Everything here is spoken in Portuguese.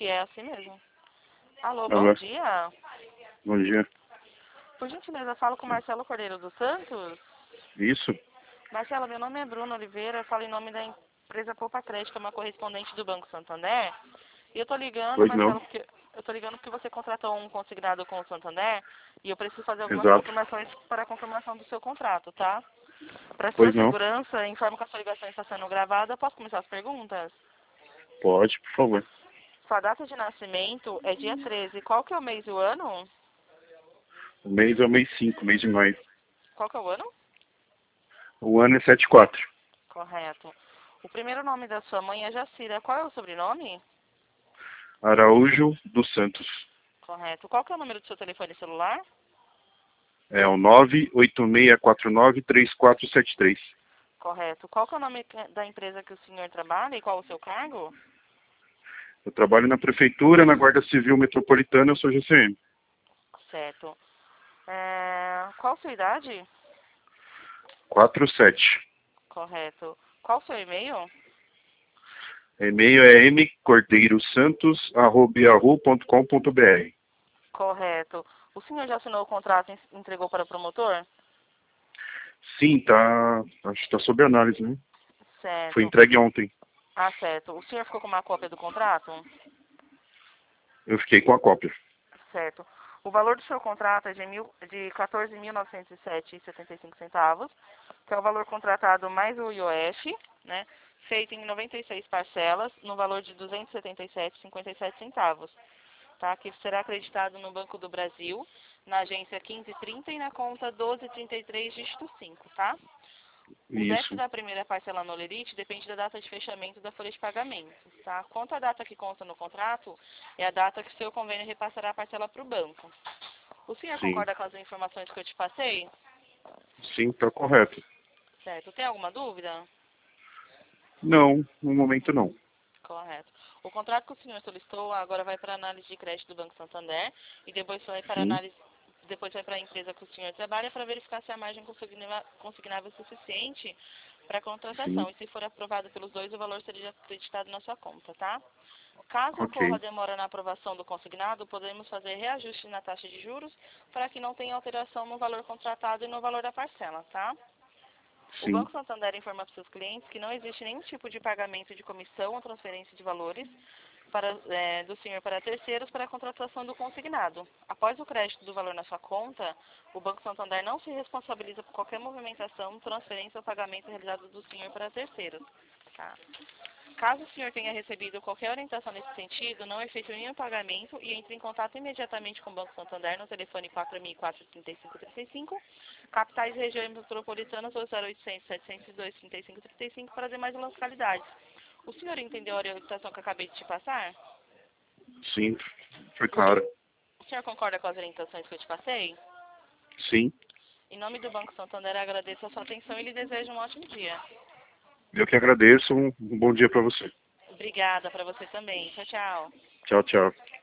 aqui, é assim mesmo. Alô, bom Alô, dia. bom dia. Por gentileza, falo com Marcelo Cordeiro dos Santos. Isso? Marcelo, meu nome é Bruno Oliveira, eu falo em nome da empresa Poupa Crédito, uma correspondente do Banco Santander. E eu tô ligando, Pois não. Marcelo, porque você contratou um consignado com o Santander e eu preciso fazer algumas Exato. confirmações para a confirmação do seu contrato, tá? Para sua Pois não. segurança, informo que a sua ligação está sendo gravada. Posso começar as perguntas? Pode, por favor. Sua data de nascimento é dia 13. Qual que é o mês e o ano? O mês é o mês 5, mês de maio. Qual que é o ano? O ano é 74. Correto. O primeiro nome da sua mãe é Jacira. Qual é o sobrenome? Araújo dos Santos. Correto. Qual que é o número do seu telefone celular? É o 986493473. Correto. Qual que é o nome da empresa que o senhor trabalha e qual o seu cargo? Eu trabalho na prefeitura, na Guarda Civil Metropolitana, eu sou GCM. Certo. Qual a sua idade? 47. Correto. Qual o seu e-mail? E-mail é mcordeirosantos@yahoo.com.br. Correto. O senhor já assinou o contrato e entregou para o promotor? Sim, tá. Acho que tá sob análise, né? Foi Certo. entregue ontem. Ah, certo. O senhor ficou com uma cópia do contrato? Eu fiquei com a cópia. Certo. O valor do seu contrato é de 14.907,75 centavos, que é o valor contratado mais o IOF, né? Feito em 96 parcelas, no valor de 277,57 centavos. Tá? Que será acreditado no Banco do Brasil, na agência 1530 e na conta 1233, dígito 5, tá? O décimo Isso. da primeira parcela no Lerite depende da data de fechamento da folha de pagamento, tá? Quanto à data que consta no contrato, é a data que o seu convênio repassará a parcela para o banco. O senhor Sim. concorda com as informações que eu te passei? Sim, tá correto. Certo. Tem alguma dúvida? Não, no momento não. Correto. O contrato que o senhor solicitou agora vai para a análise de crédito do Banco Santander e depois vai para Sim. análise, depois vai para a empresa que o senhor trabalha para verificar se a margem consignável é suficiente para a Sim. contratação. E se for aprovado pelos dois, o valor seria acreditado na sua conta, tá? Caso ocorra Ok. demora na aprovação do consignado, podemos fazer reajuste na taxa de juros para que não tenha alteração no valor contratado e no valor da parcela, tá? O Sim. Banco Santander informa para seus clientes que não existe nenhum tipo de pagamento de comissão ou transferência de valores do senhor para terceiros para a contratação do consignado. Após o crédito do valor na sua conta, o Banco Santander não se responsabiliza por qualquer movimentação, transferência ou pagamento realizado do senhor para terceiros. Tá? Caso o senhor tenha recebido qualquer orientação nesse sentido, não efetue nenhum pagamento e entre em contato imediatamente com o Banco Santander no telefone 4004-3535, capitais e regiões metropolitanas ou 0800 702 3535 para demais localidades. O senhor entendeu a orientação que eu acabei de te passar? Sim. Foi claro. O senhor concorda com as orientações que eu te passei? Sim. Em nome do Banco Santander, agradeço a sua atenção e lhe desejo um ótimo dia. Eu que agradeço. Um bom dia para você. Obrigada para você também. Tchau, tchau. Tchau, tchau.